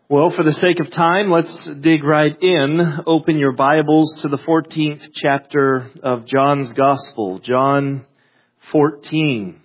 Well, for the sake of time, let's dig right in. Open your Bibles to the 14th chapter of John's Gospel, John 14.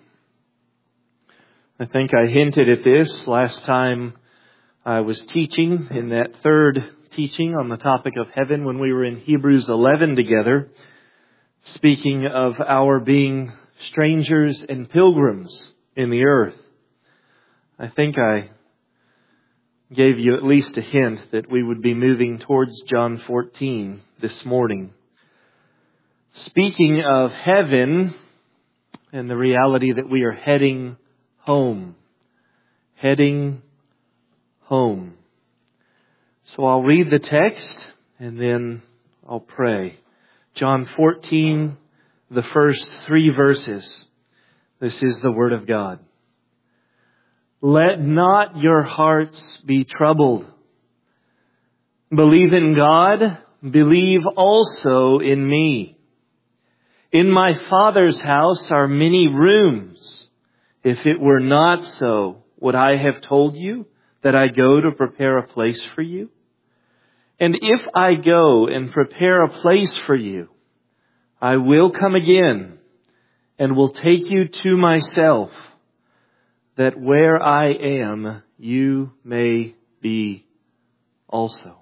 I think I hinted at this last time I was teaching in that third teaching on the topic of heaven when we were in Hebrews 11 together, speaking of our being strangers and pilgrims in the earth. I think I gave you at least a hint that we would be moving towards John 14 this morning. Speaking of heaven and the reality that we are heading home. Heading home. So I'll read the text and then I'll pray. John 14, the first 3 verses. This is the Word of God. Let not your hearts be troubled. Believe in God, believe also in me. In my Father's house are many rooms. If it were not so, would I have told you that I go to prepare a place for you? And if I go and prepare a place for you, I will come again and will take you to myself, that where I am, you may be also.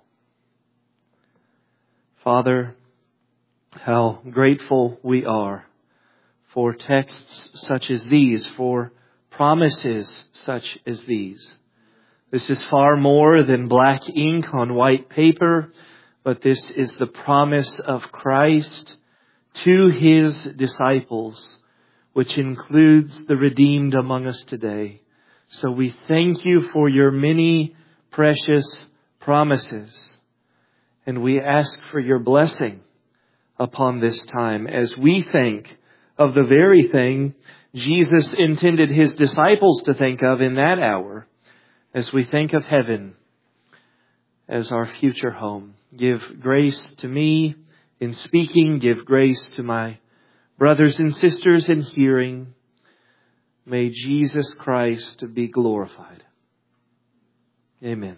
Father, how grateful we are for texts such as these, for promises such as these. This is far more than black ink on white paper, but this is the promise of Christ to His disciples, which includes the redeemed among us today. So we thank you for your many precious promises. And we ask for your blessing upon this time as we think of the very thing Jesus intended His disciples to think of in that hour, as we think of heaven as our future home. Give grace to me in speaking. Give grace to my brothers and sisters in hearing. May Jesus Christ be glorified. Amen.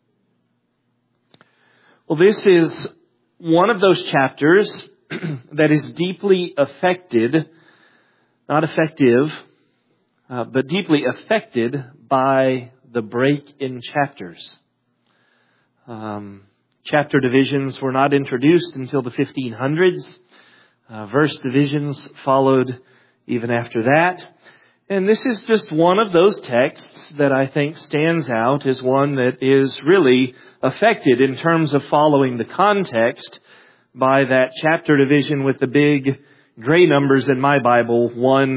Well, this is one of those chapters that is deeply affected, not effective, but deeply affected by the break in chapters. Chapter divisions were not introduced until the 1500s. Verse divisions followed even after that. And this is just one of those texts that I think stands out as one that is really affected in terms of following the context by that chapter division with the big gray numbers in my Bible,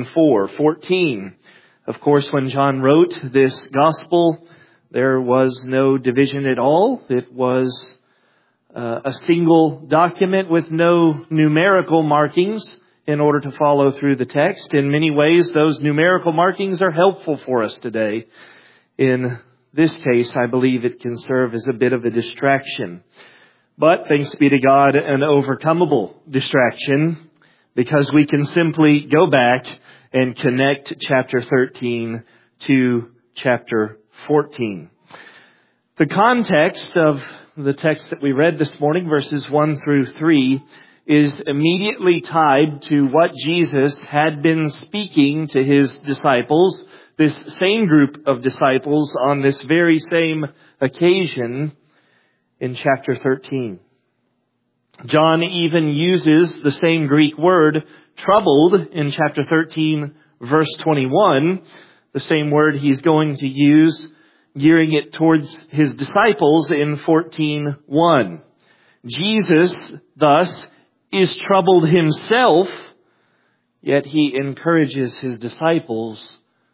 14. Of course, when John wrote this gospel, there was no division at all. It was a single document with no numerical markings in order to follow through the text. In many ways, those numerical markings are helpful for us today. In this case, I believe it can serve as a bit of a distraction. But thanks be to God, an overcomable distraction, because we can simply go back and connect chapter 13 to chapter 14. The context of the text that we read this morning, verses 1 through 3, is immediately tied to what Jesus had been speaking to His disciples, this same group of disciples, on this very same occasion in chapter 13. John even uses the same Greek word, troubled, in chapter 13, verse 21, the same word he's going to use, gearing it towards His disciples in 14:1. Jesus, thus, is troubled Himself, yet He encourages His disciples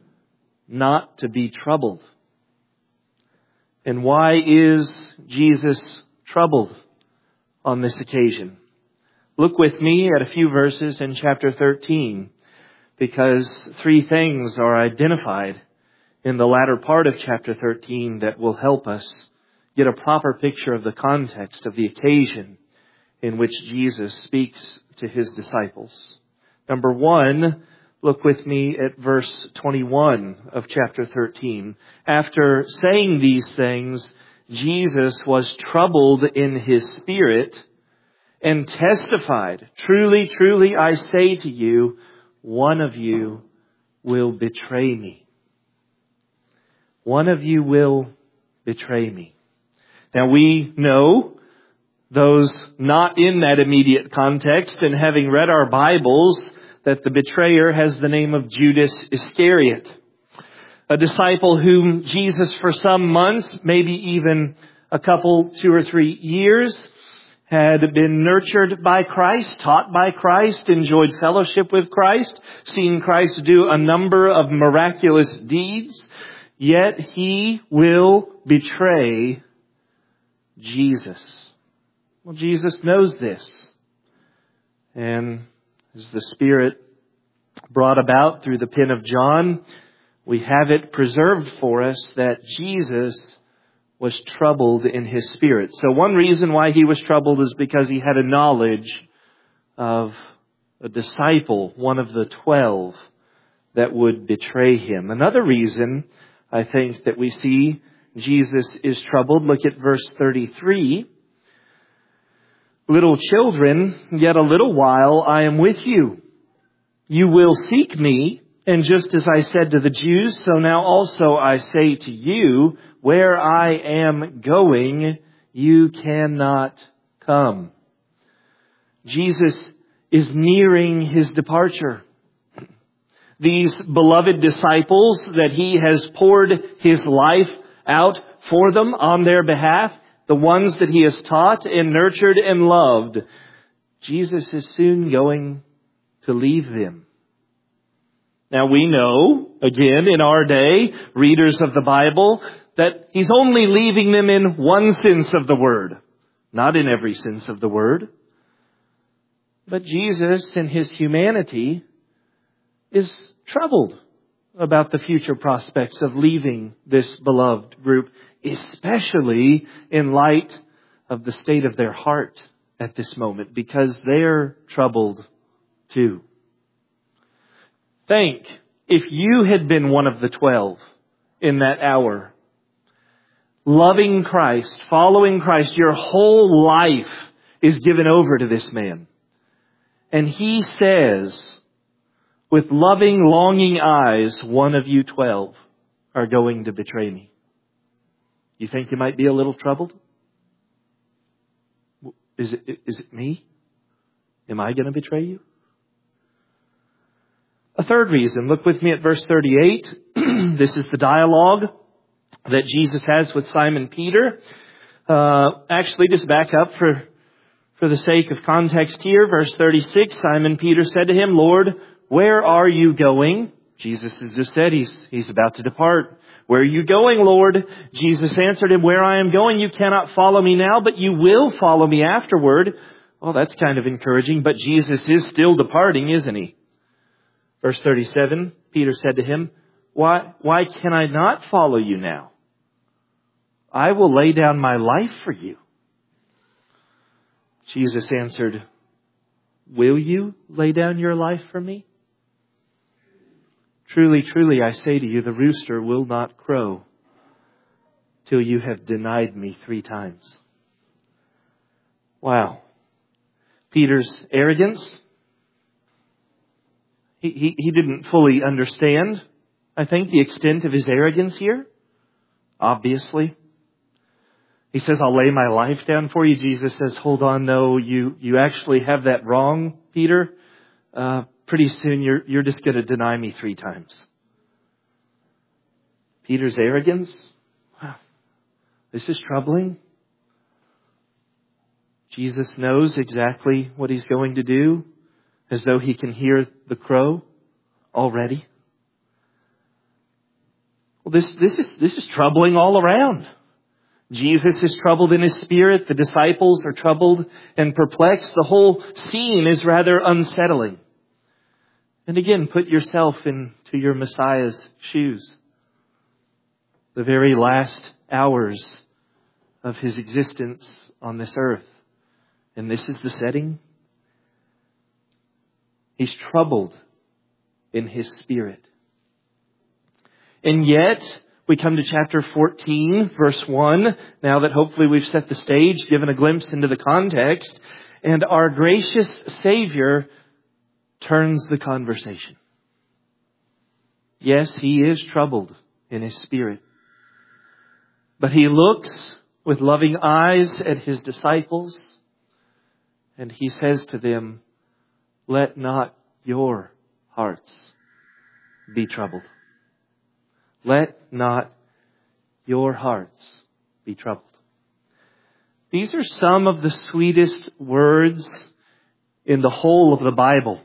not to be troubled. And why is Jesus troubled on this occasion? Look with me at a few verses in chapter 13, because 3 things are identified in the latter part of chapter 13 that will help us get a proper picture of the context of the occasion in which Jesus speaks to His disciples. Number 1, look with me at verse 21 of chapter 13. After saying these things, Jesus was troubled in his spirit and testified, "Truly, truly, I say to you, one of you will betray me." One of you will betray me. Now we know, those not in that immediate context and having read our Bibles, that the betrayer has the name of Judas Iscariot, a disciple whom Jesus for some months, maybe even a couple, 2 or 3 years, had been nurtured by Christ, taught by Christ, enjoyed fellowship with Christ, seen Christ do a number of miraculous deeds, yet he will betray Jesus. Well, Jesus knows this. And as the Spirit brought about through the pen of John, we have it preserved for us that Jesus was troubled in his spirit. So one reason why he was troubled is because he had a knowledge of a disciple, one of the 12, that would betray him. Another reason, I think, that we see Jesus is troubled, look at verse 33. "Little children, yet a little while I am with you. You will seek me, and just as I said to the Jews, so now also I say to you, where I am going, you cannot come." Jesus is nearing his departure. These beloved disciples that he has poured his life out for them on their behalf, the ones that he has taught and nurtured and loved, Jesus is soon going to leave them. Now we know, again in our day, readers of the Bible, that he's only leaving them in one sense of the word, not in every sense of the word. But Jesus, in his humanity, is troubled about the future prospects of leaving this beloved group, especially in light of the state of their heart at this moment, because they're troubled too. Think, if you had been one of the 12 in that hour, loving Christ, following Christ, your whole life is given over to this man. And he says, with loving, longing eyes, one of you 12 are going to betray me. You think you might be a little troubled? Is it me? Am I going to betray you? A third reason, look with me at verse 38. This is the dialogue that Jesus has with Simon Peter. Actually, just back up for the sake of context here. Verse 36, Simon Peter said to him, "Lord, where are you going?" Jesus has just said he's about to depart. "Where are you going, Lord?" Jesus answered him, "Where I am going, you cannot follow me now, but you will follow me afterward." Well, that's kind of encouraging, but Jesus is still departing, isn't he? Verse 37, Peter said to him, Why can I not follow you now? I will lay down my life for you." Jesus answered, "Will you lay down your life for me? Truly, truly, I say to you, the rooster will not crow till you have denied me 3 times. Wow. Peter's arrogance. He didn't fully understand, I think, the extent of his arrogance here. Obviously. He says, "I'll lay my life down for you." Jesus says, "Hold on, no, you actually have that wrong, Peter. Pretty soon you're just going to deny me 3 times. Peter's arrogance. Wow. This is troubling. Jesus knows exactly what he's going to do, as though he can hear the crow already. Well, this is troubling all around. Jesus is troubled in his spirit. The disciples are troubled and perplexed. The whole scene is rather unsettling. And again, put yourself into your Messiah's shoes. The very last hours of his existence on this earth. And this is the setting. He's troubled in his spirit. And yet, We come to chapter 14, verse 1, now that hopefully we've set the stage, given a glimpse into the context, and our gracious Savior turns the conversation. Yes, He is troubled in His spirit, but He looks with loving eyes at His disciples, and He says to them, "Let not your hearts be troubled." Let not your hearts be troubled. These are some of the sweetest words in the whole of the Bible.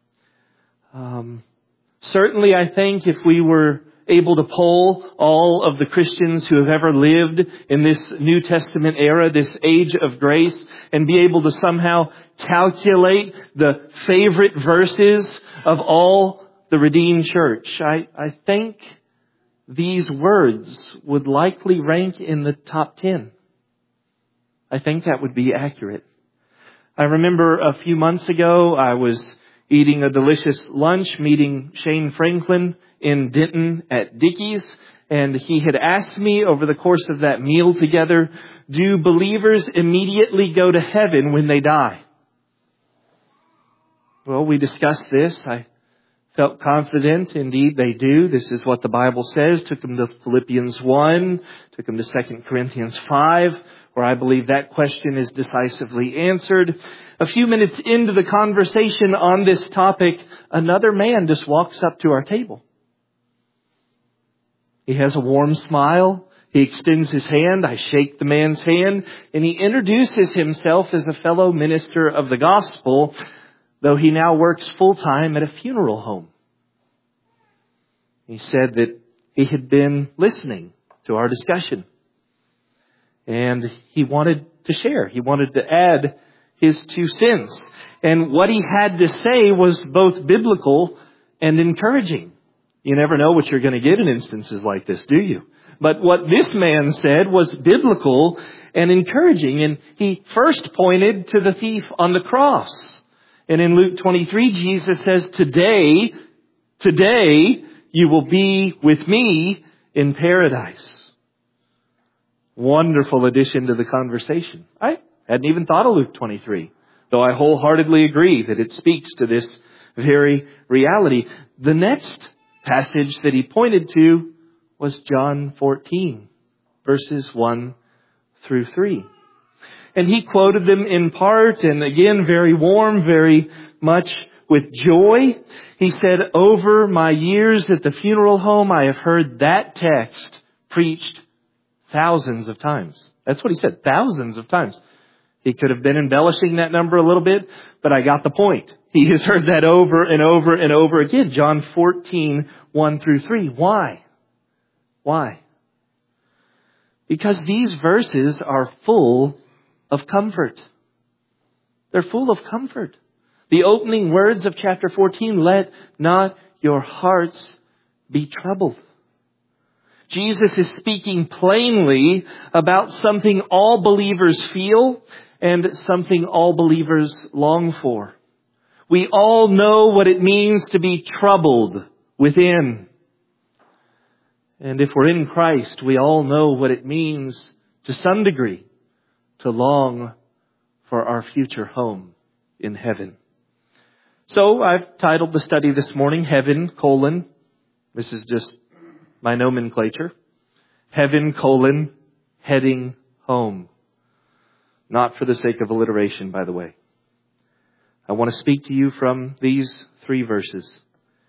Certainly, I think if we were able to poll all of the Christians who have ever lived in this New Testament era, this age of grace, and be able to somehow calculate the favorite verses of all the redeemed church, I think these words would likely rank in the top 10. I think that would be accurate. I remember a few months ago, I was eating a delicious lunch, meeting Shane Franklin in Denton at Dickey's, and he had asked me over the course of that meal together, do believers immediately go to heaven when they die? Well, we discussed this. I felt confident. Indeed, they do. This is what the Bible says. Took them to Philippians 1, took them to 2 Corinthians 5, where I believe that question is decisively answered. A few minutes into the conversation on this topic, another man just walks up to our table. He has a warm smile. He extends his hand. I shake the man's hand, and he introduces himself as a fellow minister of the gospel, though he now works full-time at a funeral home. He said that he had been listening to our discussion, and he wanted to share. He wanted to add his 2 cents. And what he had to say was both biblical and encouraging. You never know what you're going to get in instances like this, do you? But what this man said was biblical and encouraging. And he first pointed to the thief on the cross. And in Luke 23, Jesus says, today you will be with me in paradise. Wonderful addition to the conversation. I hadn't even thought of Luke 23, though I wholeheartedly agree that it speaks to this very reality. The next passage that he pointed to was John 14, verses 1 through 3. And he quoted them in part, and again, very warm, very much with joy. He said, over my years at the funeral home, I have heard that text preached thousands of times. That's what he said, thousands of times. He could have been embellishing that number a little bit, but I got the point. He has heard that over and over and over again. John 14, 1 through 3. Why? Why? Because these verses are full of comfort. They're full of comfort. The opening words of chapter 14, let not your hearts be troubled. Jesus is speaking plainly about something all believers feel and something all believers long for. We all know what it means to be troubled within. And if we're in Christ, we all know what it means to some degree to long for our future home in heaven. So I've titled the study this morning, Heaven, this is just my nomenclature, Heaven, heading home. Not for the sake of alliteration, by the way. I want to speak to you from these 3 verses.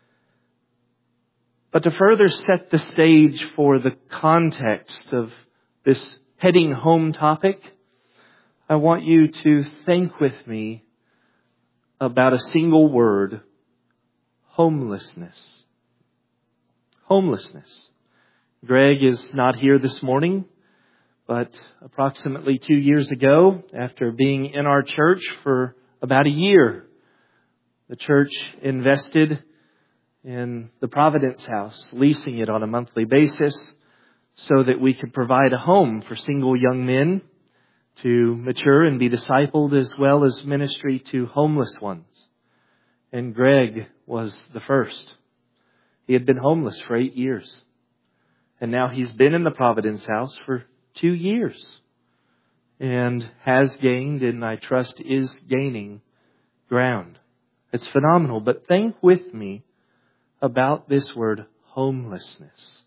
But to further set the stage for the context of this heading home topic, I want you to think with me about a single word, homelessness. Homelessness. Greg is not here this morning, but approximately 2 years ago, after being in our church for about a year, the church invested in the Providence House, leasing it on a monthly basis so that we could provide a home for single young men to mature and be discipled, as well as ministry to homeless ones. And Greg was the first. He had been homeless for 8 years. And now he's been in the Providence House for 2 years and has gained, and I trust is gaining, ground. It's phenomenal. But think with me about this word homelessness.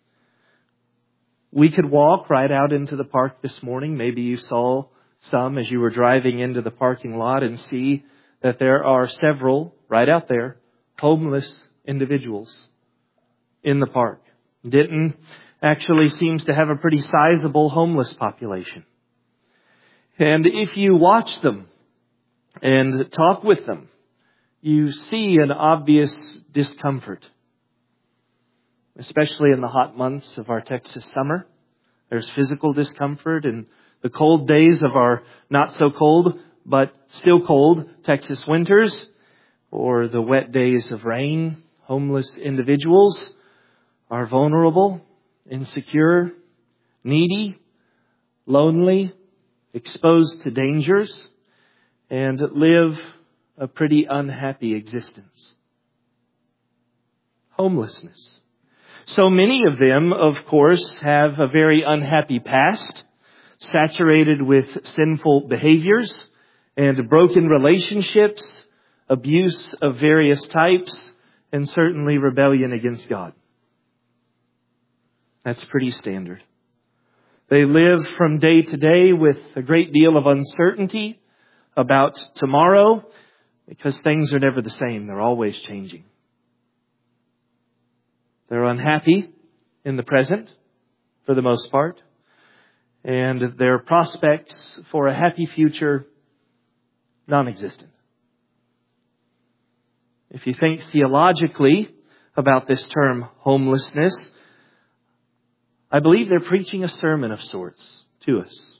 We could walk right out into the park this morning. Maybe you saw some as you were driving into the parking lot and see that there are several right out there homeless individuals in the park. Denton actually seems to have a pretty sizable homeless population. And if you watch them and talk with them, you see an obvious discomfort, especially in the hot months of our Texas summer. There's physical discomfort in the cold days of our not so cold, but still cold Texas winters, or the wet days of rain. Homeless individuals are vulnerable, insecure, needy, lonely, exposed to dangers, and live a pretty unhappy existence. Homelessness. So many of them, of course, have a very unhappy past, saturated with sinful behaviors and broken relationships, abuse of various types, and certainly rebellion against God. That's pretty standard. They live from day to day with a great deal of uncertainty about tomorrow because things are never the same. They're always changing. They're unhappy in the present for the most part, and their prospects for a happy future non-existent. If you think theologically about this term homelessness, I believe they're preaching a sermon of sorts to us.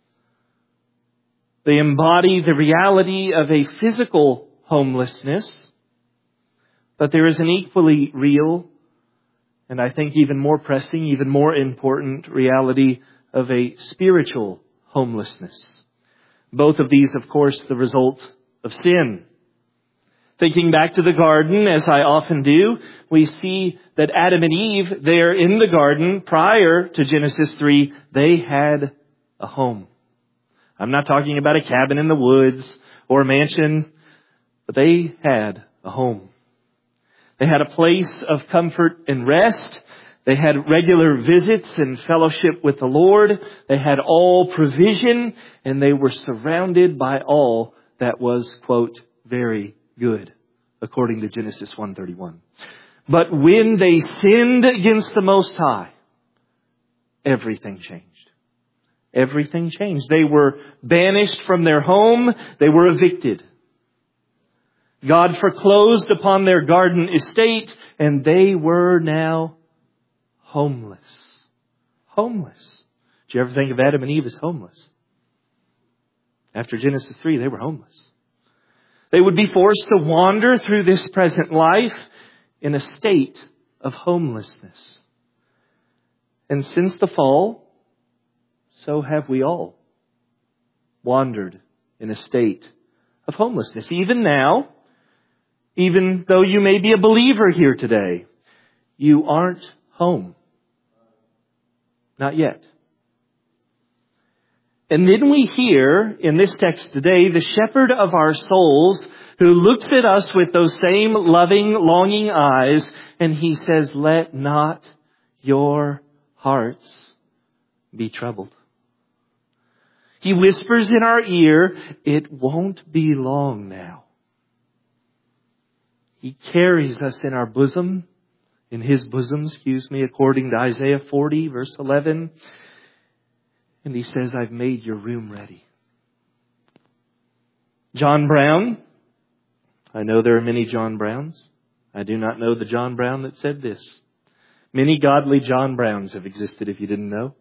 They embody the reality of a physical homelessness, but there is an equally real, and I think even more pressing, even more important reality of a spiritual homelessness. Both of these, of course, the result of sin. Thinking back to the garden, as I often do, we see that Adam and Eve, there in the garden, prior to Genesis 3, they had a home. I'm not talking about a cabin in the woods or a mansion, but they had a home. They had a place of comfort and rest. They had regular visits and fellowship with the Lord. They had all provision, and they were surrounded by all that was, quote, very good, according to Genesis 1:31. But when they sinned against the Most High, everything changed. Everything changed. They were banished from their home. They were evicted. God foreclosed upon their garden estate, and they were now homeless. Homeless. Did you ever think of Adam and Eve as homeless? After Genesis 3, they were homeless. They would be forced to wander through this present life in a state of homelessness. And since the fall, so have we all wandered in a state of homelessness. Even now, even though you may be a believer here today, you aren't home. Not yet. And then we hear in this text today, the shepherd of our souls who looks at us with those same loving, longing eyes, and he says, let not your hearts be troubled. He whispers in our ear, it won't be long now. He carries us in our bosom, in his bosom, according to Isaiah 40, verse 11. And he says, I've made your room ready. John Brown. I know there are many John Browns. I do not know the John Brown that said this. Many godly John Browns have existed, if you didn't know.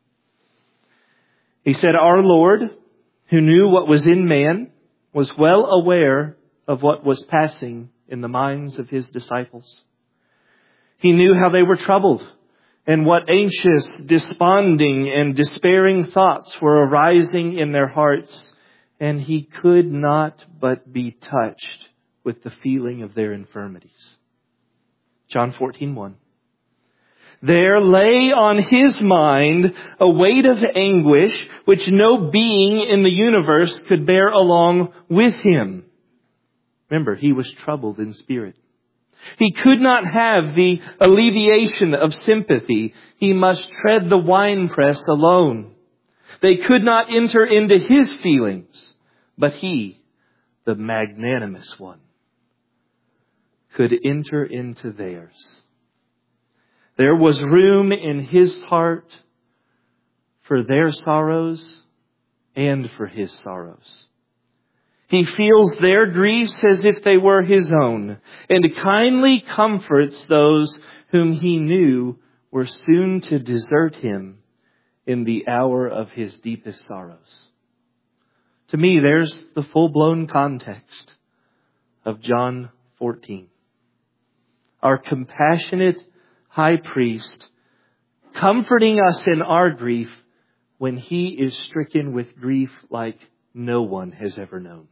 He said, our Lord, who knew what was in man, was well aware of what was passing in the minds of his disciples. He knew how they were troubled and what anxious, desponding, and despairing thoughts were arising in their hearts. And he could not but be touched with the feeling of their infirmities. John 14:1. There lay on his mind a weight of anguish which no being in the universe could bear along with him. Remember, he was troubled in spirit. He could not have the alleviation of sympathy. He must tread the winepress alone. They could not enter into his feelings, but he, the magnanimous one, could enter into theirs. There was room in his heart for their sorrows and for his sorrows. He feels their griefs as if they were his own, and kindly comforts those whom he knew were soon to desert him in the hour of his deepest sorrows. To me, there's the full-blown context of John 14. Our compassionate high priest comforting us in our grief when he is stricken with grief like no one has ever known.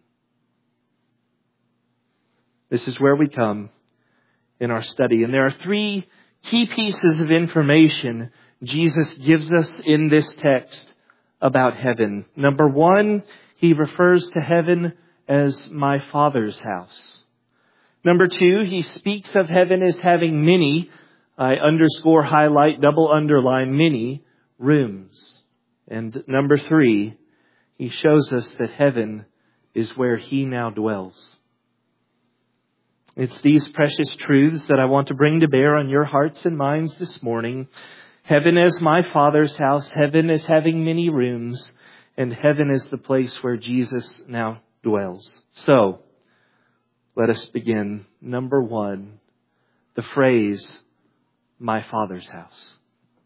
This is where we come in our study. And there are three key pieces of information Jesus gives us in this text about heaven. Number one, he refers to heaven as my Father's house. Number two, he speaks of heaven as having many, I underscore, highlight, double underline, many rooms. And number three, he shows us that heaven is where he now dwells. It's these precious truths that I want to bring to bear on your hearts and minds this morning. Heaven as my Father's house, heaven as having many rooms, and heaven is the place where Jesus now dwells. So, let us begin. Number one, the phrase, my Father's house.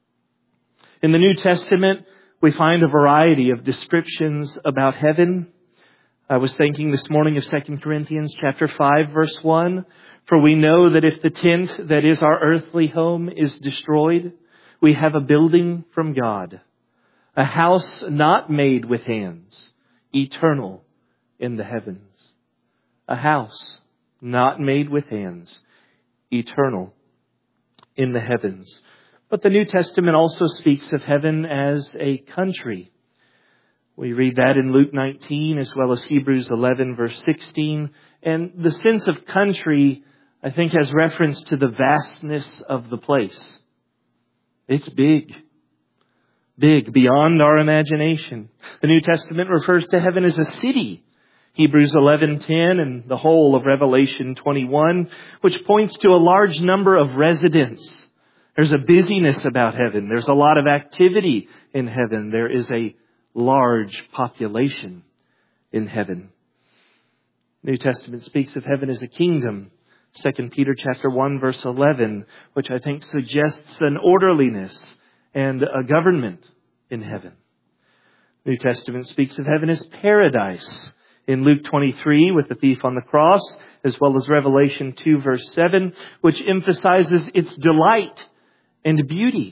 In the New Testament, we find a variety of descriptions about heaven. I was thinking this morning of 2 Corinthians chapter 5, verse 1. For we know that if the tent that is our earthly home is destroyed, we have a building from God, a house not made with hands, eternal in the heavens. A house not made with hands, eternal in the heavens. But the New Testament also speaks of heaven as a country. We read that in Luke 19 as well as Hebrews 11 verse 16. And the sense of country, I think, has reference to the vastness of the place. It's big. Big, beyond our imagination. The New Testament refers to heaven as a city. Hebrews 11:10 and the whole of Revelation 21, which points to a large number of residents. There's a busyness about heaven. There's a lot of activity in heaven. There is a large population in heaven. New Testament speaks of heaven as a kingdom. 2 Peter chapter 1 verse 11, which I think suggests an orderliness and a government in heaven. New Testament speaks of heaven as paradise. In Luke 23 with the thief on the cross, as well as Revelation 2 verse 7, which emphasizes its delight and beauty.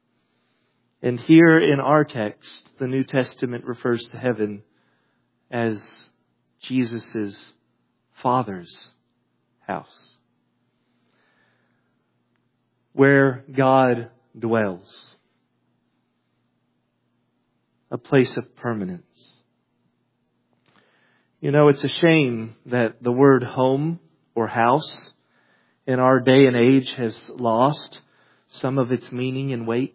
And here in our text, the New Testament refers to heaven as Jesus' Father's house, where God dwells, a place of permanence. You know, it's a shame that the word home or house in our day and age has lost some of its meaning and weight.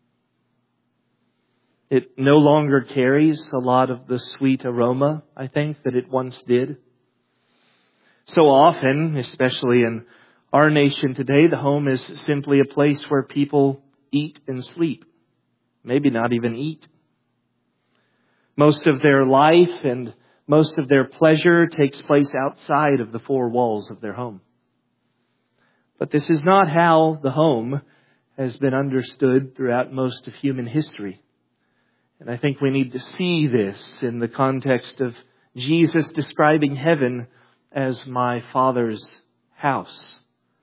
It no longer carries a lot of the sweet aroma, I think, that it once did. So often, especially in our nation today, the home is simply a place where people eat and sleep. Maybe not even eat. Most of their life and most of their pleasure takes place outside of the four walls of their home. But this is not how the home has been understood throughout most of human history. And I think we need to see this in the context of Jesus describing heaven as my Father's house.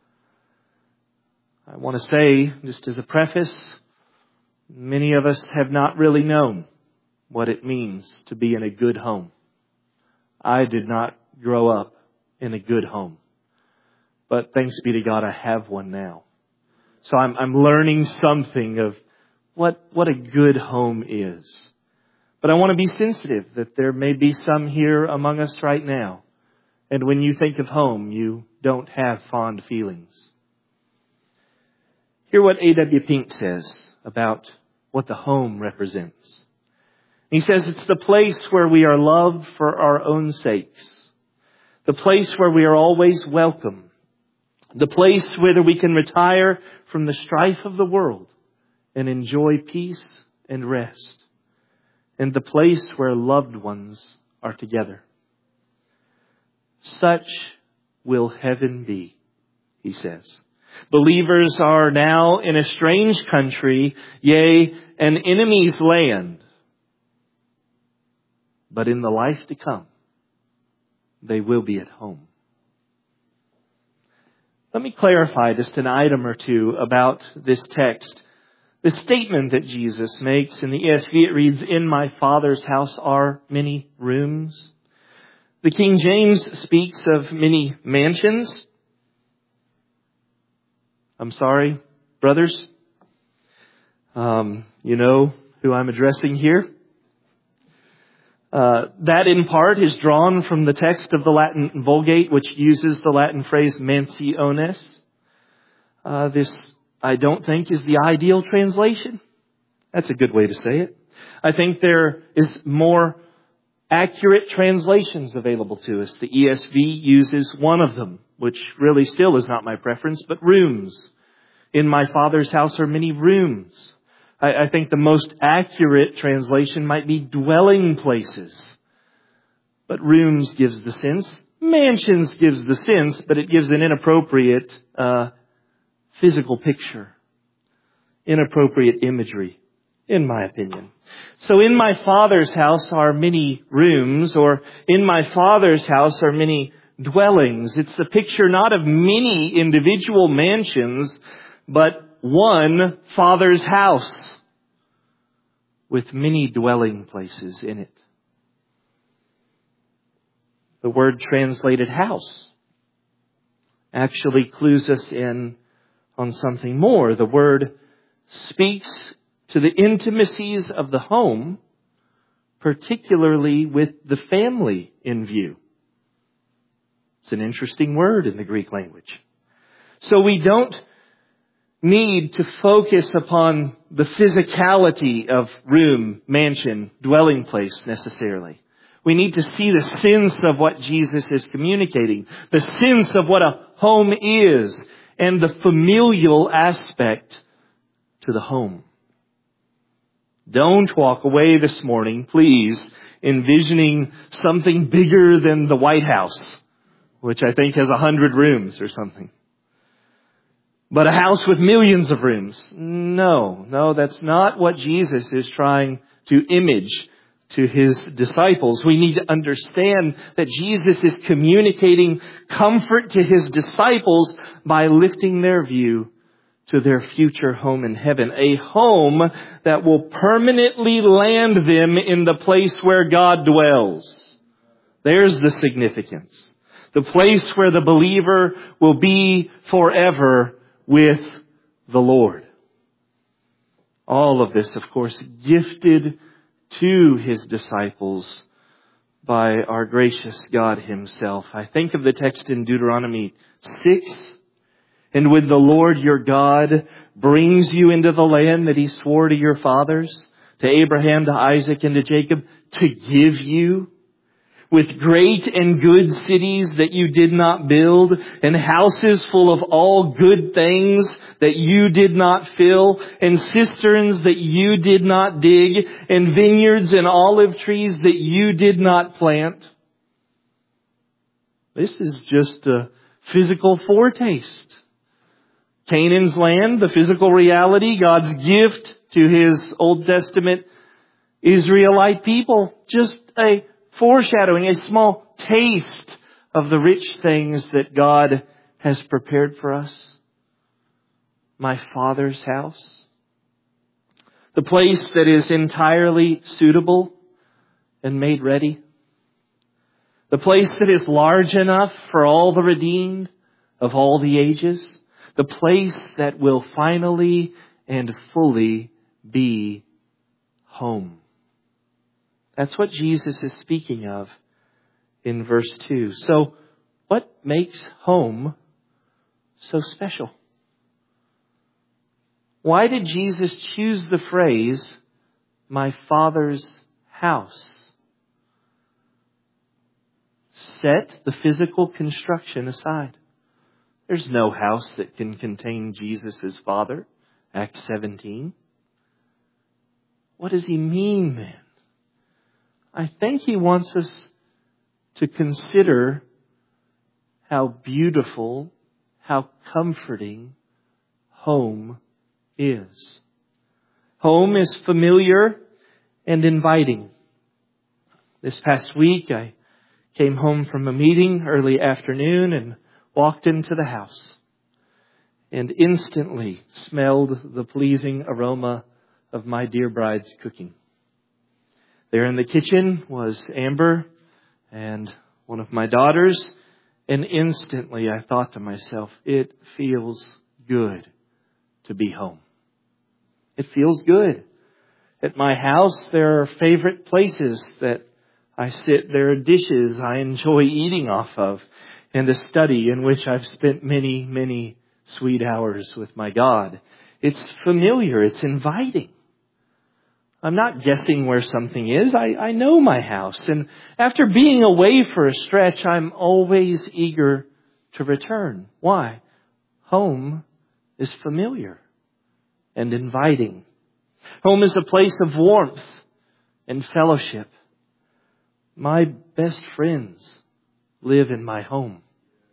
I want to say, just as a preface, many of us have not really known what it means to be in a good home. I did not grow up in a good home. But thanks be to God, I have one now. So I'm learning something of what a good home is. But I want to be sensitive that there may be some here among us right now. And when you think of home, you don't have fond feelings. Hear what A.W. Pink says about what the home represents. He says it's the place where we are loved for our own sakes. The place where we are always welcome. The place where we can retire from the strife of the world and enjoy peace and rest. And the place where loved ones are together. Such will heaven be, he says. Believers are now in a strange country, yea, an enemy's land. But in the life to come, they will be at home. Let me clarify just an item or two about this text. The statement that Jesus makes in the ESV, it reads, "In my Father's house are many rooms." The King James speaks of many mansions. I'm sorry, brothers. You know who I'm addressing here. That in part is drawn from the text of the Latin Vulgate, which uses the Latin phrase mansiones. This, I don't think, is the ideal translation. That's a good way to say it. I think there is more accurate translations available to us. The ESV uses one of them, which really still is not my preference, but rooms. In my Father's house are many rooms. I think the most accurate translation might be dwelling places. But rooms gives the sense. Mansions gives the sense, but it gives an inappropriate physical picture. Inappropriate imagery, in my opinion. So in my Father's house are many rooms, or in my Father's house are many dwellings. It's a picture not of many individual mansions, but one Father's house with many dwelling places in it. The word translated house actually clues us in on something more. The word speaks to the intimacies of the home, particularly with the family in view. It's an interesting word in the Greek language. So we don't need to focus upon the physicality of room, mansion, dwelling place necessarily. We need to see the sense of what Jesus is communicating, the sense of what a home is, and the familial aspect to the home. Don't walk away this morning, please, envisioning something bigger than the White House, which I think has 100 rooms or something. But a house with millions of rooms. No, that's not what Jesus is trying to image to His disciples. We need to understand that Jesus is communicating comfort to His disciples by lifting their view to their future home in heaven. A home that will permanently land them in the place where God dwells. There's the significance. The place where the believer will be forever with the Lord. All of this, of course, gifted to His disciples by our gracious God Himself. I think of the text in Deuteronomy 6. "And when the Lord your God brings you into the land that He swore to your fathers, to Abraham, to Isaac, and to Jacob, to give you, with great and good cities that you did not build, and houses full of all good things that you did not fill, and cisterns that you did not dig, and vineyards and olive trees that you did not plant." This is just a physical foretaste. Canaan's land, the physical reality, God's gift to His Old Testament Israelite people. Just a foreshadowing, a small taste of the rich things that God has prepared for us. My Father's house. The place that is entirely suitable and made ready. The place that is large enough for all the redeemed of all the ages. The place that will finally and fully be home. That's what Jesus is speaking of in verse 2. So, what makes home so special? Why did Jesus choose the phrase, my Father's house? Set the physical construction aside. There's no house that can contain Jesus' Father, Acts 17. What does he mean then? I think he wants us to consider how beautiful, how comforting home is. Home is familiar and inviting. This past week, I came home from a meeting early afternoon and walked into the house and instantly smelled the pleasing aroma of my dear bride's cooking. There in the kitchen was Amber and one of my daughters, and instantly I thought to myself, it feels good to be home. It feels good. At my house, there are favorite places that I sit. There are dishes I enjoy eating off of, and a study in which I've spent many, many sweet hours with my God. It's familiar. It's inviting. I'm not guessing where something is. I know my house. And after being away for a stretch, I'm always eager to return. Why? Home is familiar and inviting. Home is a place of warmth and fellowship. My best friends live in my home.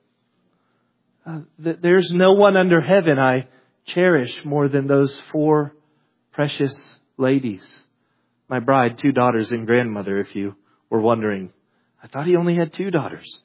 There's no one under heaven I cherish more than those 4 precious ladies. My bride, 2 daughters and grandmother, if you were wondering. I thought he only had 2 daughters.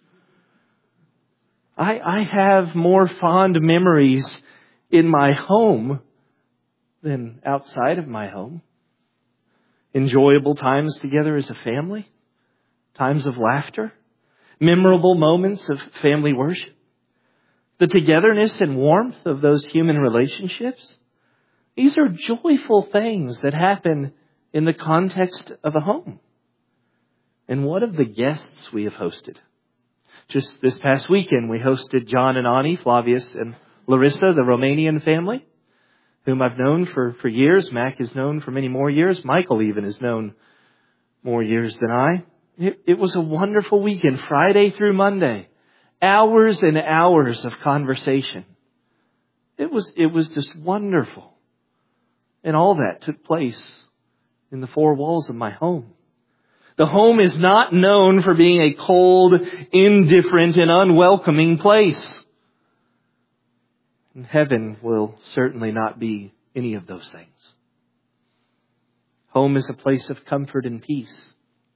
I have more fond memories in my home than outside of my home. Enjoyable times together as a family. Times of laughter. Memorable moments of family worship. The togetherness and warmth of those human relationships. These are joyful things that happen in the context of a home. And what of the guests we have hosted? Just this past weekend, we hosted John and Ani, Flavius and Larissa, the Romanian family, whom I've known for years. Mac is known for many more years. Michael even is known more years than I. It was a wonderful weekend, Friday through Monday. Hours and hours of conversation. It was just wonderful. And all that took place in the 4 walls of my home. The home is not known for being a cold, indifferent, and unwelcoming place. And heaven will certainly not be any of those things. Home is a place of comfort and peace.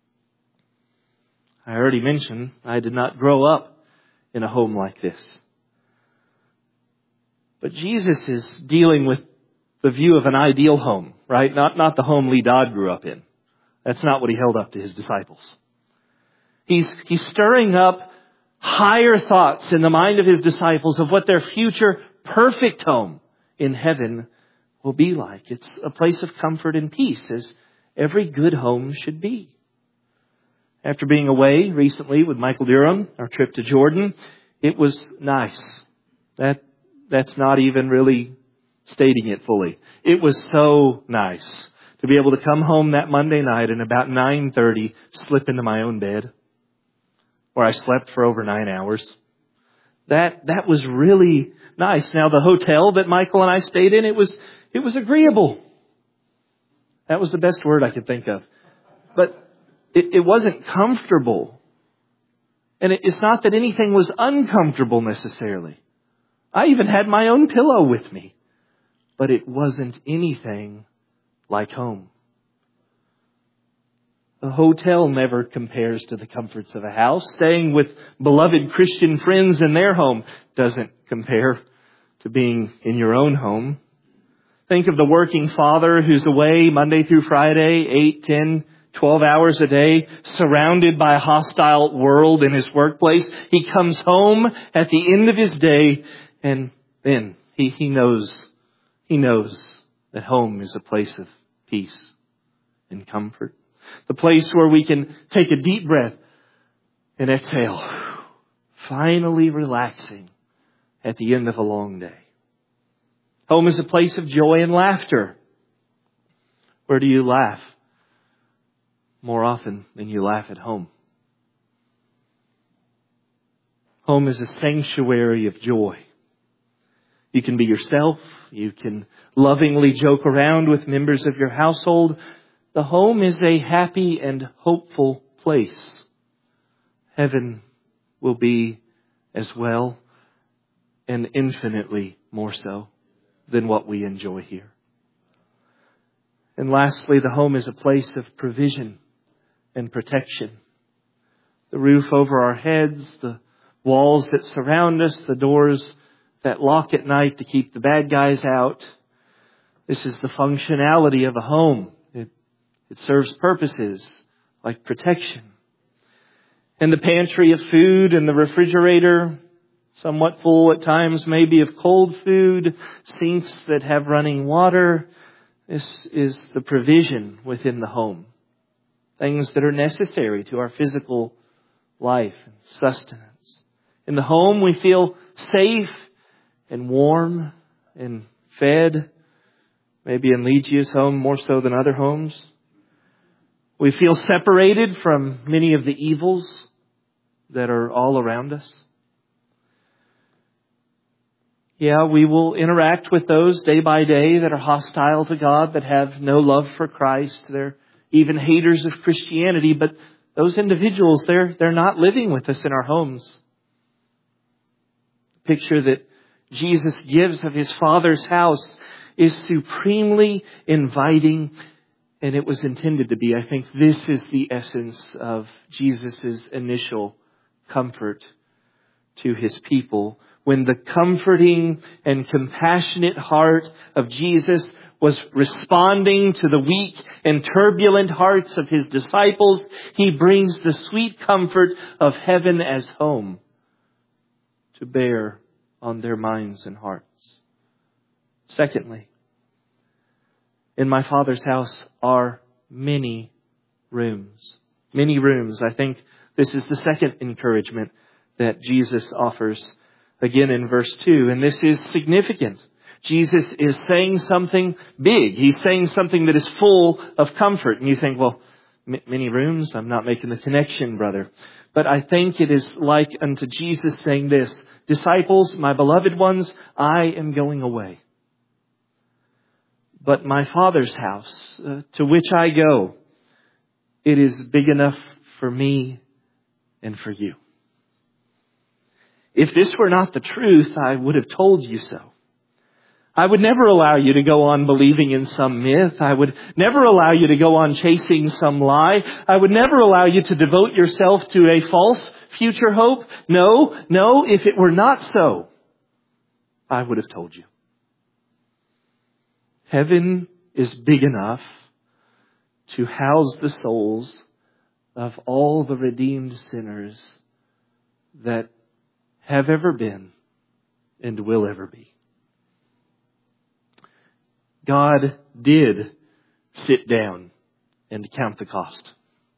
I already mentioned I did not grow up in a home like this. But Jesus is dealing with the view of an ideal home, right? Not the home Lee Dodd grew up in. That's not what he held up to his disciples. He's stirring up higher thoughts in the mind of his disciples of what their future perfect home in heaven will be like. It's a place of comfort and peace, as every good home should be. After being away recently with Michael Durham, our trip to Jordan, it was nice. That's not even really stating it fully. It was so nice to be able to come home that Monday night and about 9:30 slip into my own bed, where I slept for over 9 hours. That was really nice. Now, the hotel that Michael and I stayed in, it was agreeable. That was the best word I could think of. But it wasn't comfortable. And it's not that anything was uncomfortable necessarily. I even had my own pillow with me. But it wasn't anything like home. A hotel never compares to the comforts of a house. Staying with beloved Christian friends in their home doesn't compare to being in your own home. Think of the working father who's away Monday through Friday, 8, 10, 12 hours a day, surrounded by a hostile world in his workplace. He comes home at the end of his day, and then He knows that home is a place of peace and comfort. The place where we can take a deep breath and exhale, finally relaxing at the end of a long day. Home is a place of joy and laughter. Where do you laugh more often than you laugh at home? Home is a sanctuary of joy. You can be yourself. You can lovingly joke around with members of your household. The home is a happy and hopeful place. Heaven will be as well, and infinitely more so than what we enjoy here. And lastly, the home is a place of provision and protection. The roof over our heads, the walls that surround us, the doors that lock at night to keep the bad guys out. This is the functionality of a home. It serves purposes like protection. And the pantry of food and the refrigerator, somewhat full at times maybe of cold food, sinks that have running water. This is the provision within the home. Things that are necessary to our physical life and sustenance. In the home we feel safe and warm and fed. Maybe in Legia's home more so than other homes. We feel separated from many of the evils that are all around us. Yeah, we will interact with those day by day that are hostile to God, that have no love for Christ. They're even haters of Christianity, but those individuals, they're not living with us in our homes. The picture that Jesus gives of His Father's house is supremely inviting, and it was intended to be. I think this is the essence of Jesus' initial comfort to His people. When the comforting and compassionate heart of Jesus was responding to the weak and turbulent hearts of His disciples, He brings the sweet comfort of heaven as home to bear on their minds and hearts. Secondly, in my Father's house are many rooms. Many rooms. I think this is the second encouragement that Jesus offers again in verse 2. And this is significant. Jesus is saying something big. He's saying something that is full of comfort. And you think, well, many rooms? I'm not making the connection, brother. But I think it is like unto Jesus saying this, disciples, my beloved ones, I am going away. But my Father's house, to which I go, it is big enough for me and for you. If this were not the truth, I would have told you so. I would never allow you to go on believing in some myth. I would never allow you to go on chasing some lie. I would never allow you to devote yourself to a false future hope. No, if it were not so, I would have told you. Heaven is big enough to house the souls of all the redeemed sinners that have ever been and will ever be. God did sit down and count the cost.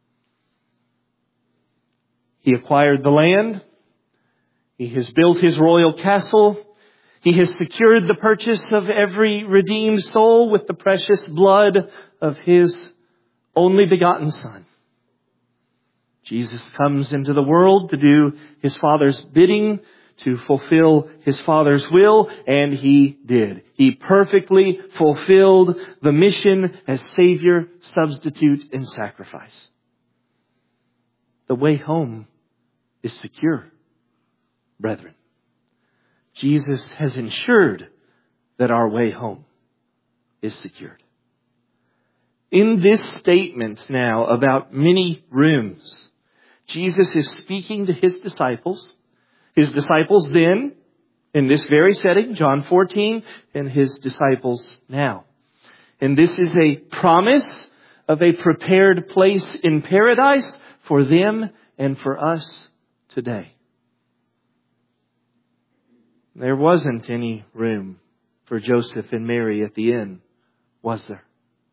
He acquired the land. He has built His royal castle. He has secured the purchase of every redeemed soul with the precious blood of His only begotten Son. Jesus comes into the world to do His Father's bidding, to fulfill His Father's will, and He did. He perfectly fulfilled the mission as Savior, substitute, and sacrifice. The way home is secure, brethren. Jesus has ensured that our way home is secured. In this statement now about many rooms, Jesus is speaking to His disciples. His disciples then, in this very setting, John 14, and His disciples now. And this is a promise of a prepared place in paradise for them and for us today. There wasn't any room for Joseph and Mary at the inn, was there?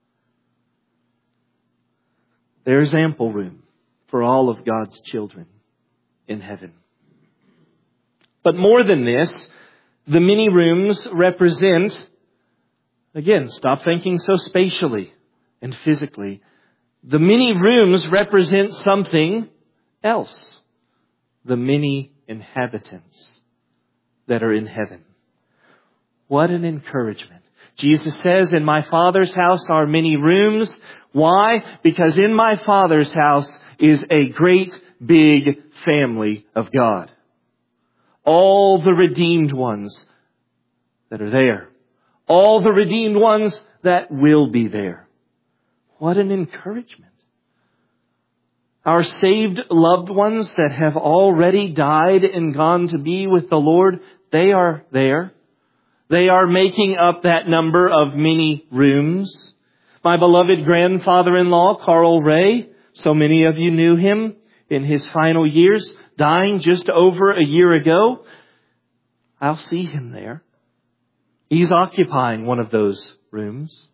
There's ample room for all of God's children in heaven. But more than this, the many rooms represent, again, stop thinking so spatially and physically. The many rooms represent something else. The many inhabitants that are in heaven. What an encouragement. Jesus says, in my Father's house are many rooms. Why? Because in my Father's house is a great big family of God. All the redeemed ones that are there. All the redeemed ones that will be there. What an encouragement. Our saved loved ones that have already died and gone to be with the Lord, they are there. They are making up that number of many rooms. My beloved grandfather-in-law, Carl Ray, so many of you knew him in his final years, dying just over a year ago. I'll see him there. He's occupying one of those rooms.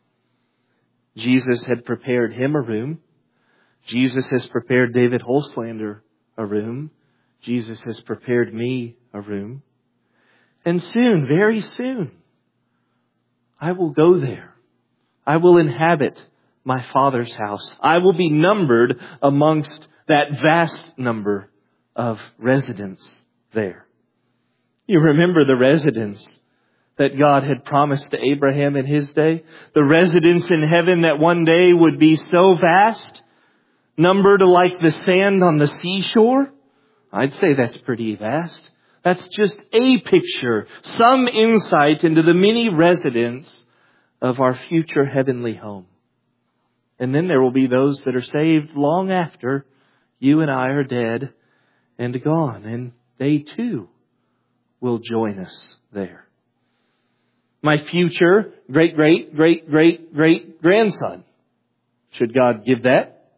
Jesus had prepared him a room. Jesus has prepared David Holslander a room. Jesus has prepared me a room. And soon, very soon, I will go there. I will inhabit my Father's house. I will be numbered amongst that vast number of residents there. You remember the residence that God had promised to Abraham in his day? The residence in heaven that one day would be so vast, numbered like the sand on the seashore? I'd say that's pretty vast. That's just a picture, some insight into the many residents of our future heavenly home. And then there will be those that are saved long after you and I are dead and gone. And they too will join us there. My future great-great-great-great-great-grandson, should God give that,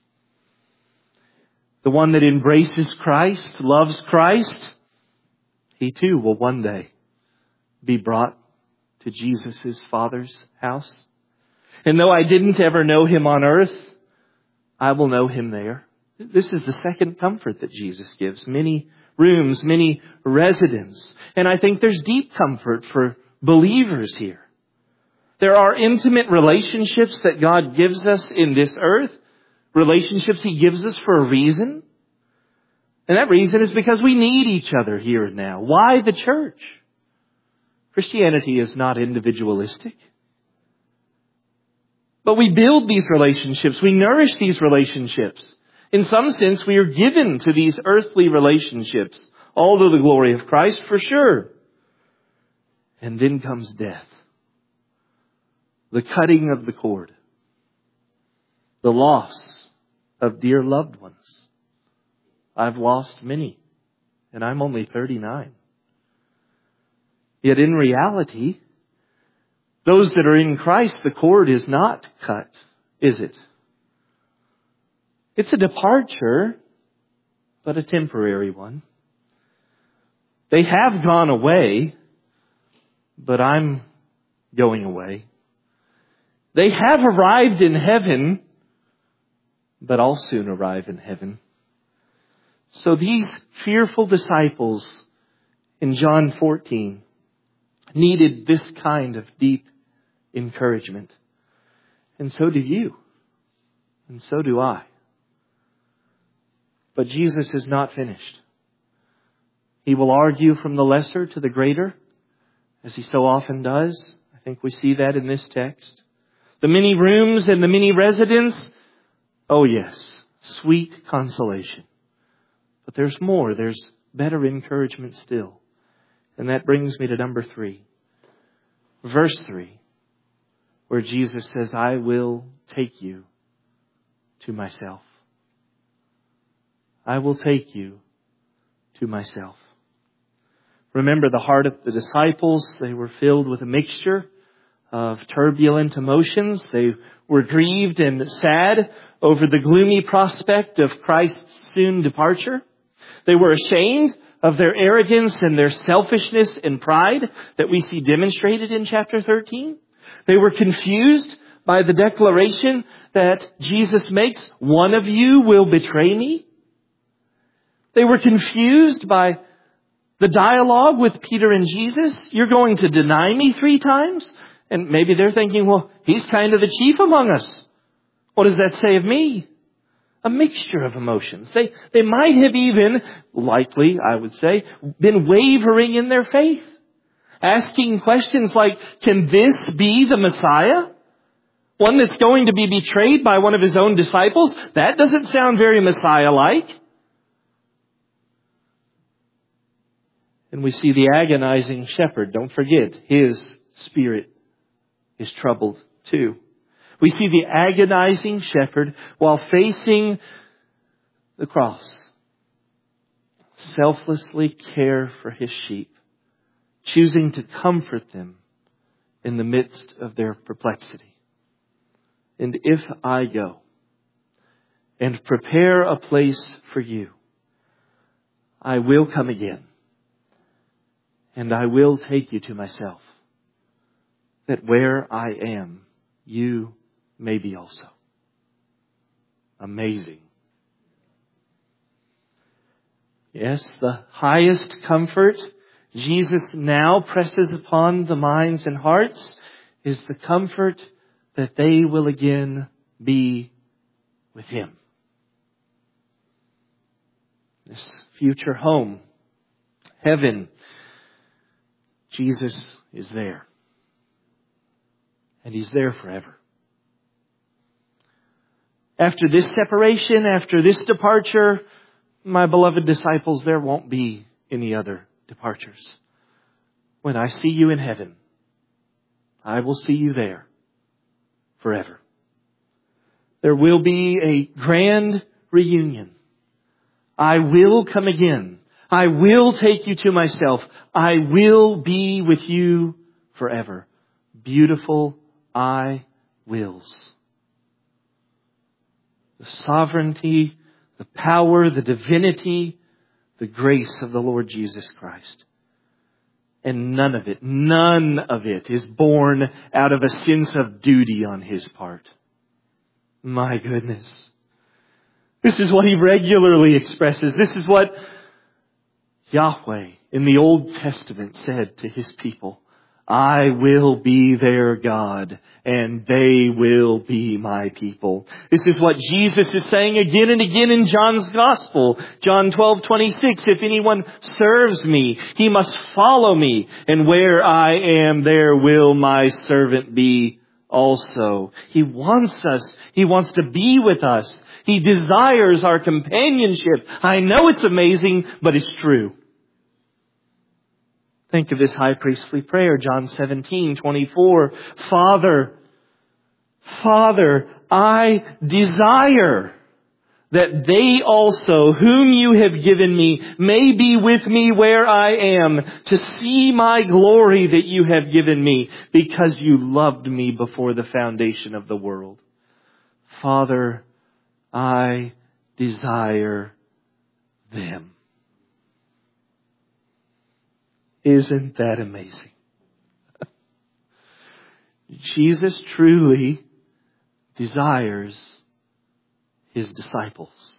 the one that embraces Christ, loves Christ, he too will one day be brought to Jesus' Father's house. And though I didn't ever know him on earth, I will know him there. This is the second comfort that Jesus gives. Many rooms, many residents. And I think there's deep comfort for believers here. There are intimate relationships that God gives us in this earth. Relationships He gives us for a reason. And that reason is because we need each other here and now. Why the church? Christianity is not individualistic. But we build these relationships. We nourish these relationships. In some sense, we are given to these earthly relationships. All to the glory of Christ, for sure. And then comes death. The cutting of the cord. The loss of dear loved ones. I've lost many, and I'm only 39. Yet in reality, those that are in Christ, the cord is not cut, is it? It's a departure, but a temporary one. They have gone away, but I'm going away. They have arrived in heaven, but I'll soon arrive in heaven. So these fearful disciples in John 14 needed this kind of deep encouragement. And so do you. And so do I. But Jesus is not finished. He will argue from the lesser to the greater, as He so often does. I think we see that in this text. The many rooms and the many residents, oh yes, sweet consolation. But there's more. There's better encouragement still. And that brings me to number 3. Verse 3, where Jesus says, I will take you to myself. I will take you to myself. Remember the heart of the disciples. They were filled with a mixture of turbulent emotions. They were grieved and sad over the gloomy prospect of Christ's soon departure. They were ashamed of their arrogance and their selfishness and pride that we see demonstrated in chapter 13. They were confused by the declaration that Jesus makes, "One of you will betray me." They were confused by the dialogue with Peter and Jesus. "You're going to deny me 3 times? And maybe they're thinking, well, he's kind of the chief among us. What does that say of me? A mixture of emotions. They might have even, likely, I would say, been wavering in their faith. Asking questions like, can this be the Messiah? One that's going to be betrayed by one of his own disciples? That doesn't sound very Messiah-like. And we see the agonizing shepherd. Don't forget, his spirit is troubled too. We see the agonizing shepherd while facing the cross, selflessly care for his sheep, choosing to comfort them in the midst of their perplexity. "And if I go and prepare a place for you, I will come again, and I will take you to myself, that where I am, you may be also." Amazing. Yes, the highest comfort Jesus now presses upon the minds and hearts is the comfort that they will again be with Him. This future home, heaven, Jesus is there. And He's there forever. After this separation, after this departure, my beloved disciples, there won't be any other departures. When I see you in heaven, I will see you there forever. There will be a grand reunion. I will come again. I will take you to myself. I will be with you forever. Beautiful I wills. The sovereignty, the power, the divinity, the grace of the Lord Jesus Christ. And none of it is born out of a sense of duty on His part. My goodness. This is what He regularly expresses. This is what Yahweh in the Old Testament said to His people. I will be their God, and they will be my people. This is what Jesus is saying again and again in John's Gospel. John 12:26, if anyone serves me, he must follow me, and where I am, there will my servant be also. He wants us. He wants to be with us. He desires our companionship. I know it's amazing, but it's true. Think of His high priestly prayer, John 17:24. Father, I desire that they also, whom you have given me, may be with me where I am, to see my glory that you have given me, because you loved me before the foundation of the world. Father, I desire them. Isn't that amazing? Jesus truly desires His disciples.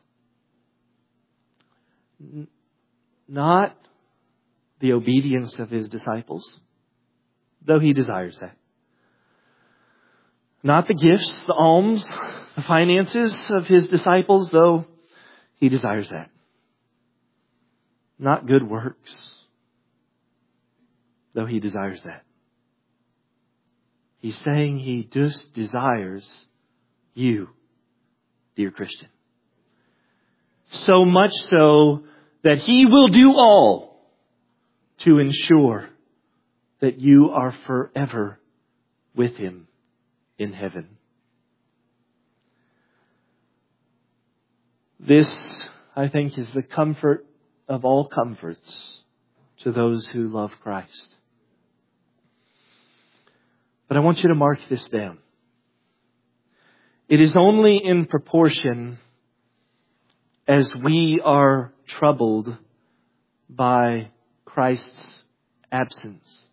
Not the obedience of His disciples, though He desires that. Not the gifts, the alms, the finances of His disciples, though He desires that. Not good works, though He desires that. He's saying He just desires you, dear Christian. So much so that He will do all to ensure that you are forever with Him in heaven. This, I think, is the comfort of all comforts to those who love Christ. But I want you to mark this down. It is only in proportion as we are troubled by Christ's absence,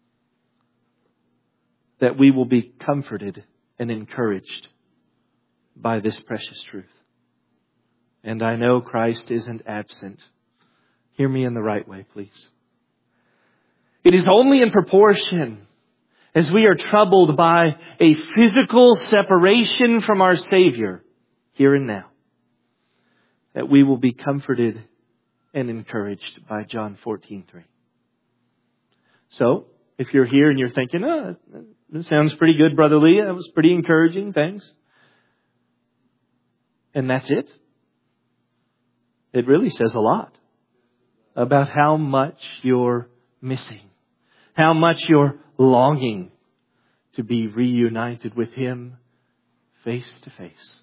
that we will be comforted and encouraged by this precious truth. And I know Christ isn't absent. Hear me in the right way, please. It is only in proportion as we are troubled by a physical separation from our Savior here and now that we will be comforted and encouraged by John 14:3. So, if you're here and you're thinking, this sounds pretty good, Brother Lee. That was pretty encouraging. Thanks. And that's it. It really says a lot about how much you're missing, how much you're longing to be reunited with Him face to face.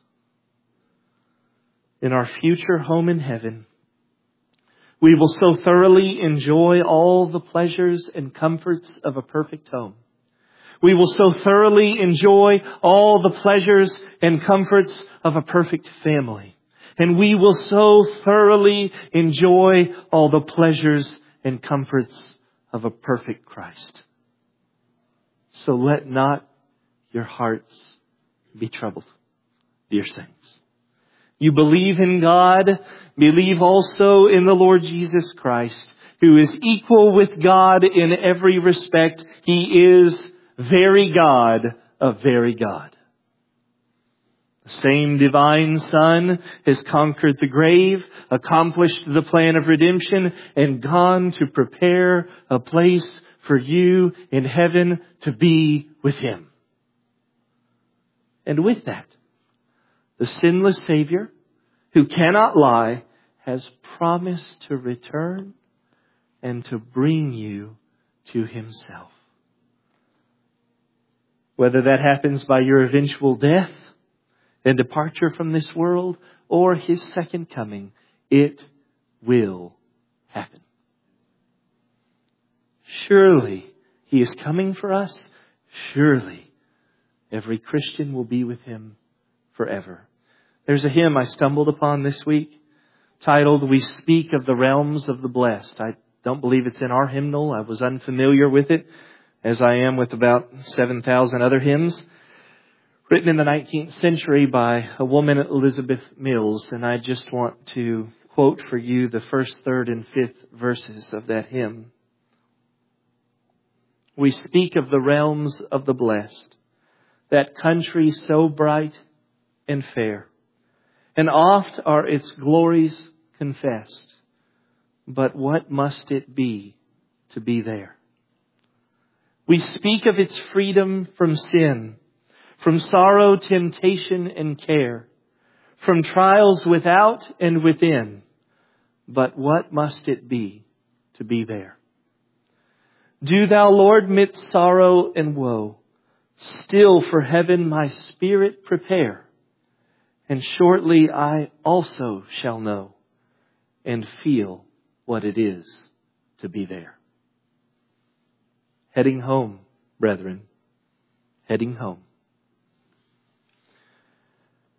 In our future home in heaven, we will so thoroughly enjoy all the pleasures and comforts of a perfect home. We will so thoroughly enjoy all the pleasures and comforts of a perfect family. And we will so thoroughly enjoy all the pleasures and comforts of a perfect Christ. So let not your hearts be troubled, dear saints. You believe in God, believe also in the Lord Jesus Christ, who is equal with God in every respect. He is very God of very God. The same divine Son has conquered the grave, accomplished the plan of redemption, and gone to prepare a place for you in heaven to be with Him. And with that, the sinless Savior, who cannot lie, has promised to return and to bring you to Himself. Whether that happens by your eventual death and departure from this world or His second coming, it will happen. Surely He is coming for us. Surely every Christian will be with Him forever. There's a hymn I stumbled upon this week titled, "We Speak of the Realms of the Blessed." I don't believe it's in our hymnal. I was unfamiliar with it, as I am with about 7,000 other hymns. Written in the 19th century by a woman, Elizabeth Mills, and I just want to quote for you the first, third, and fifth verses of that hymn. We speak of the realms of the blessed, that country so bright and fair, and oft are its glories confessed. But what must it be to be there? We speak of its freedom from sin, from sorrow, temptation, and care, from trials without and within. But what must it be to be there? Do Thou, Lord, midst sorrow and woe, still for heaven my spirit prepare, and shortly I also shall know and feel what it is to be there. Heading home, brethren, heading home.